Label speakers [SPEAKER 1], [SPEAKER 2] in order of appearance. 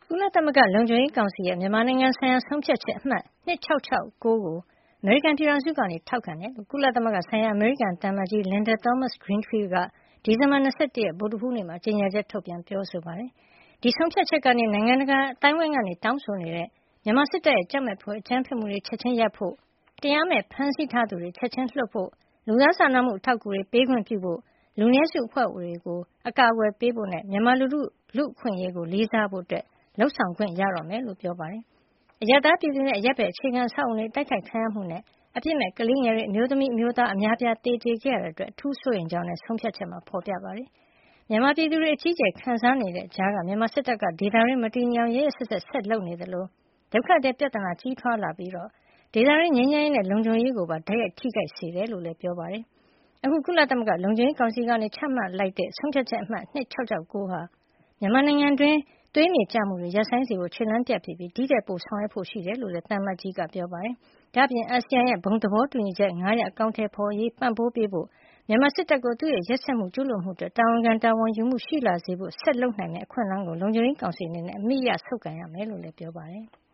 [SPEAKER 1] ကုလသမဂ္ဂလုံခြုံရေးကောင်စီရဲ့မြန်မာနိုင်ငံဆိုင်ရာဆုံးဖြတ်ချက်အမှတ်2669ကိုအမေရိကန်ပြည်ထောင်စုကထောက်ခံတယ်လို့ကုလသမဂ္ဂဆိုင်ရာအမေရိကန်သံအမတ်ကြီး Linda Thomas-Greenfield ကဒီဇင်ဘာ21 ရက်ဗုဒ္ဓဟူးနေ့မှာကြေညာချက်ထုတ်ပြန်ပြောဆိုပါတယ်။ဒီဆုံးဖြတ်ချက်ကနေနိုင်ငံတကာအသိုင်းအဝိုင်းကတောင်းဆိုနေတဲ့မြန်မာစစ်တပ်ရဲ့ကြောက်မဲ့ဖွယ်အကြမ်းဖက်မှုတွေချက်ချင်းရပ်ဖို့တရားမဲ့ဖမ်းဆီးထားသူတွေချက်ချင်းလွှတ်ဖို့လူသားစာနာမှုအထောက်အကူတွေပေးခွင့်ပြုဖို့လူနည်းစုအဖွဲ့တွေကိုအကာအကွယ်ပေးဖို့နဲ့မြန်မာလူ့အခွင့်အရေးကိုလေးစားဖို့လုပ်ဆောင်ခွင့်ရတော့မယ်လို့ပြောပါတယ်။အရပ်သားပြည်သူနဲ့အရပ်ဘက်အခြေခံအဆောက်အအုံတွေတိုက်ခိုက်ခံရမှုနဲ့အပြစ်မဲ့ကလေးငယ်တွေအမျိုးသမီးအမျိုးသားအများပြားသေကျေခဲ့ရတဲ့အတွက်အထူးစိုးရိမ်ကြောင်းနဲ့ဆုံးဖြတ်ချက်မှာဖော်ပြပါတယ်။မြန်မာပြည်သူတွေအကြီးအကျယ်ခံစားနေတဲ့ကြားကမြန်မာစစ်တပ်ကဒေသရင်းမတည်ငြိမ်ရဲရဲဆက်လုပ်နေသလိုဒုက္ခတဲ့ပြဿနာကြီးထွားလာပြီးတော့ဒေသရင်းငြိမ်းချမ်းရေးနဲ့လုံခြုံရေးကိုပါတိုက်ရိုက်ထိခိုက်စေတယ်လို့လည်းပြောပါတယ်။အခုကုလသမဂ္ဂလုံခြုံရေးကောင်စီကနေချမှတ်လိုက်တဲ့ဆုံးဖြတ်ချက်အမှတ်2669ဟာမြန်မာနိုင်ငံတွင်းသွေးမြေကျမှုတွေရပ်ဆိုင်းစေဖို့ခြေလှမ်းတရပ်ဖြစ်ပြီးဒီထက်ပိုဆောင်ရွက်ဖို့ရှိတယ်လို့လည်းသံအမတ်ကြီးကပြောပါတယ်။ဒါ့အပြင်အာဆီယံရဲ့ဘုံသဘောတူညီချက်9ရပ်အကောင်အထည်ဖော်ရေးပံ့ပိုးပေးဖို့မြန်မာစစ်တပ်ကိုသူ့ရဲ့ရက်စက်မှုကျူးလွန်မှုအတွက်တာဝန်ခံတာဝန်ယူမှုရှိလာစေဖို့ဆက်လုပ်နိုင်မယ့်အခွင့်အလမ်းကိုလုံခြုံရေးကောင်စီအနေနဲ့အမိအရဆုပ်ကိုင်ရမယ်လို့လည်းပြောပါတယ်။